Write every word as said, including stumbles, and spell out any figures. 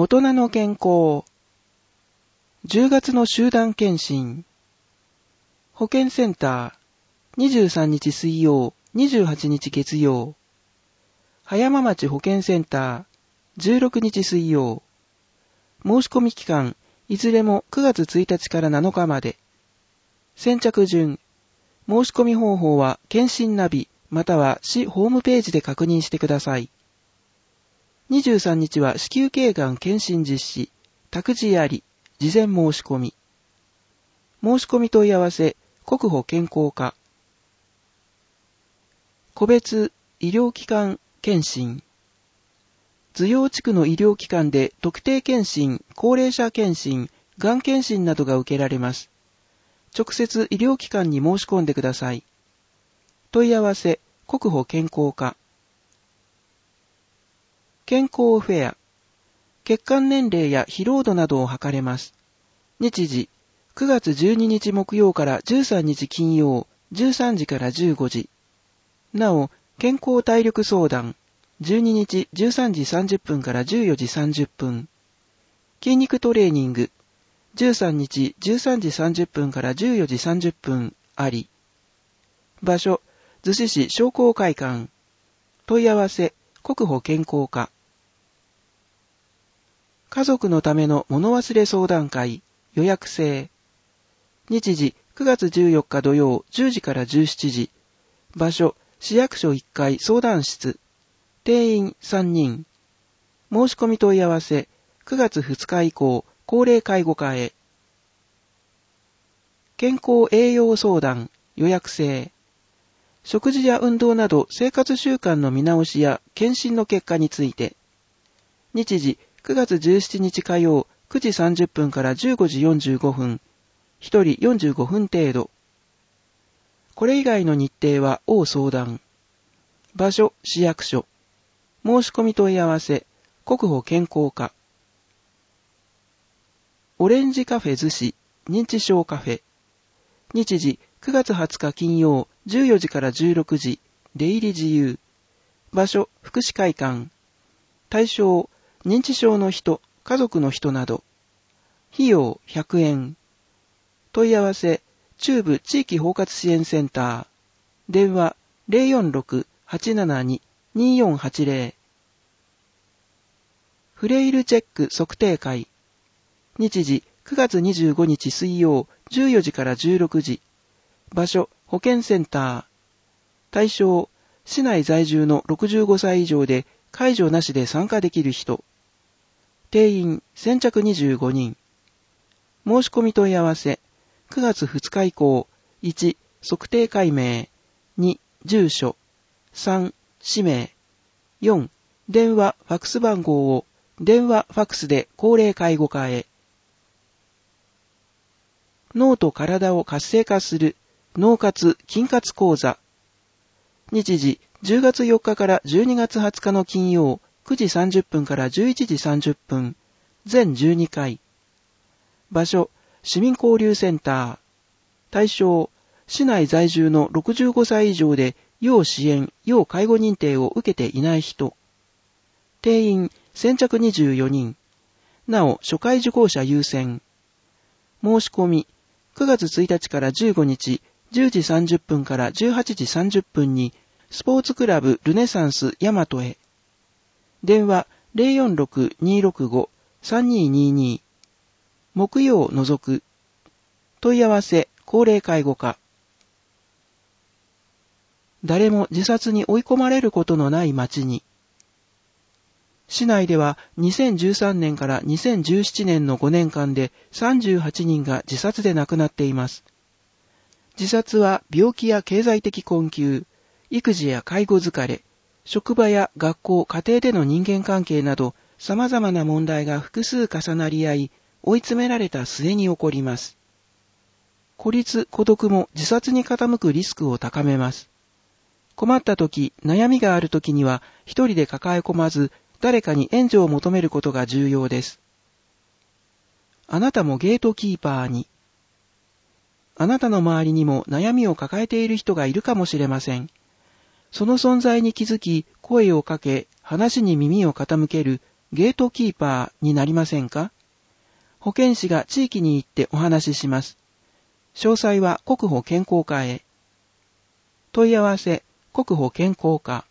大人の健康。じゅうがつの集団検診。保健センター。にじゅうさんにち水曜、にじゅうはちにち月曜。葉山町保健センター。じゅうろくにち水曜。申し込み期間、いずれもくがつついたちからなのかまで。先着順。申し込み方法は検診ナビまたは市ホームページで確認してください。にじゅうさんにちは子宮頸がん検診実施、託児あり、事前申し込み。申し込み問い合わせ、国保健康課。個別医療機関検診。図用地区の医療機関で特定検診、高齢者検診、がん検診などが受けられます。直接医療機関に申し込んでください。問い合わせ、国保健康課。健康フェア。血管年齢や疲労度などを測れます。日時、くがつじゅうににち木曜からじゅうさんにち金曜、じゅうさんじからじゅうごじ。なお、健康体力相談、じゅうににちじゅうさんじさんじゅっぷんからじゅうよじさんじゅっぷん。筋肉トレーニング、じゅうさんにちじゅうさんじさんじゅっぷんからじゅうよじさんじゅっぷんあり。場所、逗子市商工会館。問い合わせ、国保健康課。家族のための物忘れ相談会、予約制。日時、くがつじゅうよっか土曜じゅうじからじゅうしちじ。場所、市役所いっかい相談室。定員さんにん。申し込み問い合わせ、くがつふつか以降、高齢介護課へ。健康栄養相談、予約制。食事や運動など生活習慣の見直しや検診の結果について。日時、くがつじゅうしちにち火曜くじさんじゅっぷんからじゅうごじよんじゅうごふん。ひとりよんじゅうごふん程度。これ以外の日程は応相談。場所、市役所。申し込み問い合わせ、国保健康課。オレンジカフェ逗子、認知症カフェ。日時、くがつはつか金曜、じゅうよじからじゅうろくじ、出入り自由。場所、福祉会館。対象、認知症の人、家族の人など。費用、ひゃくえん。問い合わせ、中部地域包括支援センター。電話、ゼロよんろく はちななに によんはちゼロ。フレイルチェック測定会。日時、くがつにじゅうごにち水曜、じゅうよじからじゅうろくじ。場所、保健センター。対象、市内在住のろくじゅうごさい以上で介助なしで参加できる人。定員、先着にじゅうごにん。申し込み問い合わせ、くがつふつか以降、いち、測定解明、に、住所、さん、氏名、よん、電話、ファックス番号を、電話、ファックスで高齢介護課へ。脳と体を活性化する、脳活・筋活講座。日時、じゅうがつよっかからじゅうにがつはつかの金曜、くじさんじゅっぷんからじゅういちじさんじゅっぷん、全じゅうにかい。場所、市民交流センター。対象、市内在住のろくじゅうごさい以上で、要支援、要介護認定を受けていない人。定員、先着にじゅうよにん。なお、初回受講者優先。申し込み、くがつついたちからじゅうごにち、じゅうじさんじゅっぷんからじゅうはちじさんじゅっぷんに、スポーツクラブルネサンスヤマトへ。電話 ゼロよんろく にろくご さんににに。木曜除く。問い合わせ、高齢介護課。誰も自殺に追い込まれることのない町に。市内ではにせんじゅうさんねんからにせんじゅうななねんのごねんかんでさんじゅうはちにんが自殺で亡くなっています。自殺は病気や経済的困窮、育児や介護疲れ、職場や学校、家庭での人間関係など様々な問題が複数重なり合い、追い詰められた末に起こります。孤立、孤独も自殺に傾くリスクを高めます。困った時、悩みがある時には一人で抱え込まず、誰かに援助を求めることが重要です。あなたもゲートキーパーに。あなたの周りにも悩みを抱えている人がいるかもしれません。その存在に気づき、声をかけ、話に耳を傾けるゲートキーパーになりませんか？保健師が地域に行ってお話しします。詳細は国保健康課へ。問い合わせ、国保健康課。